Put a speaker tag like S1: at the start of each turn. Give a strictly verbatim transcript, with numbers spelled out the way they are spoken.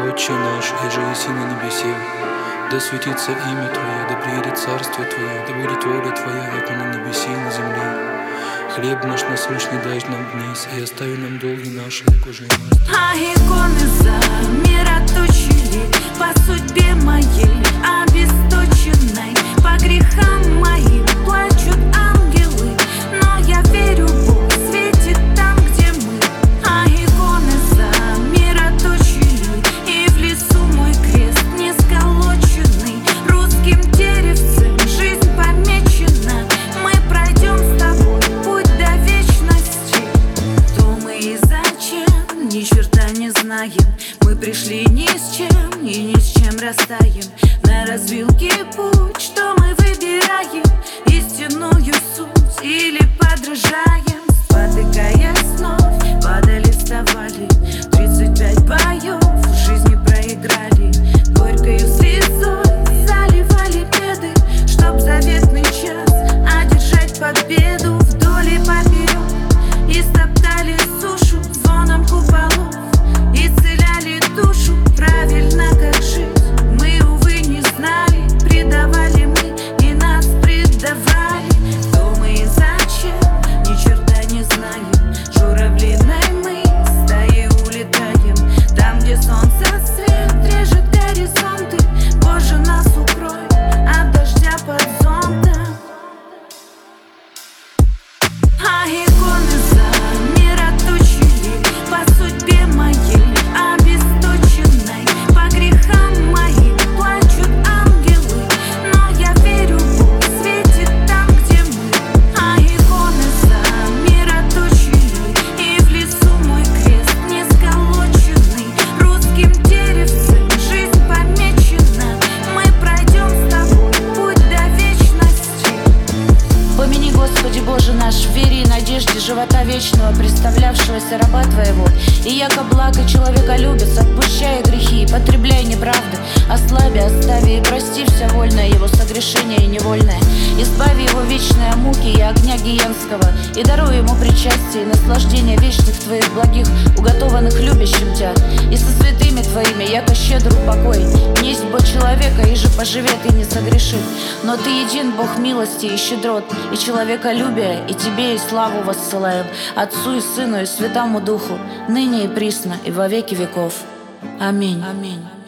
S1: Отче наш, иже еси на небесе, да светится имя Твое, да приедет царствие Твое, да будет воля Твоя, яко на небесе и на земле. Хлеб наш насущный дай нам днесь, и остави нам долги наши, как уже и мы.
S2: А иконы замироточили по судьбе моей, обесточенной по грехам моим. Плачут ангелы, но я верю, Бог светит там, где мы. А иконы замироточили, и в лесу мой крест не сколоченный. Русским деревцем жизнь помечена. Мы пройдем с тобой путь до вечности. Кто мы и зачем, ни черта не знаем. Мы пришли ни с чем и ни с чем растаем. На развилке путь, что мы выбираем, истинную суть или подражаем. Спотыкаясь вновь, падали, вставали. Тридцать пять боев в жизни проиграли. Горькою слезой заливали беды, чтоб заветный час одержать победу. Вдоль и поперек истоптали сушу звоном куполов, исцеляли душу правильно, как жить. Мы, увы, не знали, предавали мы и нас предавали. Кто мы и зачем, ни черта не знаем. Журавлиной мы стаей улетаем. Там, где солнце свет режет горизонты, Боже, нас укрой от дождя под зонтом. А иконы замироточили по судьбе моей, обесточенной по грехам моим. Плачут ангелы, но я верю, Бог светит там, где мы. А иконы замироточили, и в лесу мой крест не сколоченный. Русским деревцем жизнь помечена. Мы пройдем с тобой путь до вечности.
S3: Помяни, Господи Боже наш, в вере и надежде живота вечного, представлявшегося раба Твоего, и яко благо человека любец, отпущая грехи и потребляя неправды, ослаби, остави и прости вся вольное его согрешение и невольное. Избави его вечные муки и огня гиенского, и даруй ему причастие и наслаждение вечных Твоих благих, уготованных любящим Тя, и со святыми Твоими, яко щедр упокой. Несть бо человека, и же поживет и не согрешит, но Ты един Бог милости и щедрот, и человеколюбия, и Тебе и славу воссылаем, Отцу и Сыну и Святому Духу, ныне и присно, и во веки веков. Аминь. Аминь.